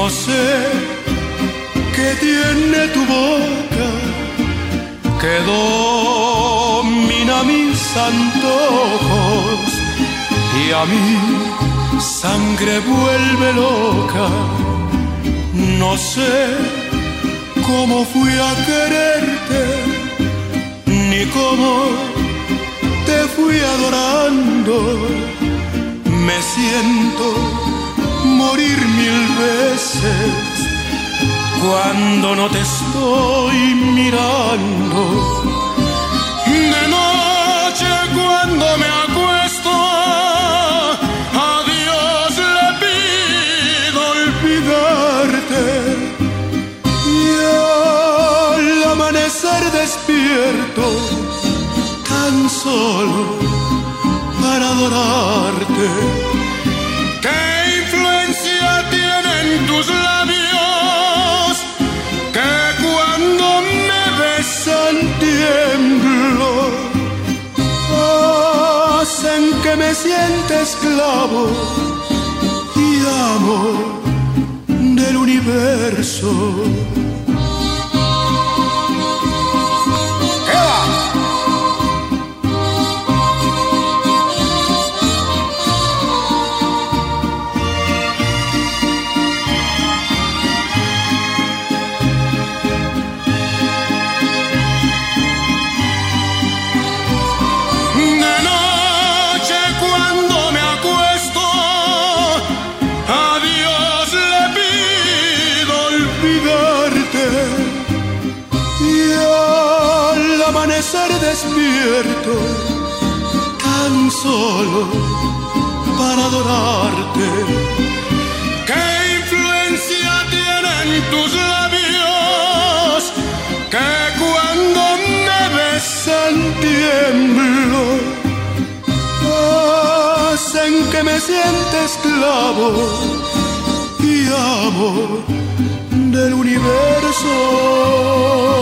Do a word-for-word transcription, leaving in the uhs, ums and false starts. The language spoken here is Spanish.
No sé qué tiene tu boca que domina mis antojos y a mi sangre vuelve loca. No sé cómo fui a quererte, ni cómo te fui adorando. Me siento morir mil veces cuando no te estoy mirando. De noche cuando me acuesto, a Dios le pido olvidarte. Y al amanecer despierto, tan solo para adorarte. ¿Qué influencia tienen tus labios que cuando me besan tiemblo? Hacen que me sienta esclavo y amo del universo. Despierto tan solo para adorarte. ¿Qué influencia tienen tus labios que cuando me besan tiemblo? Hacen que me sienta esclavo y amo del universo.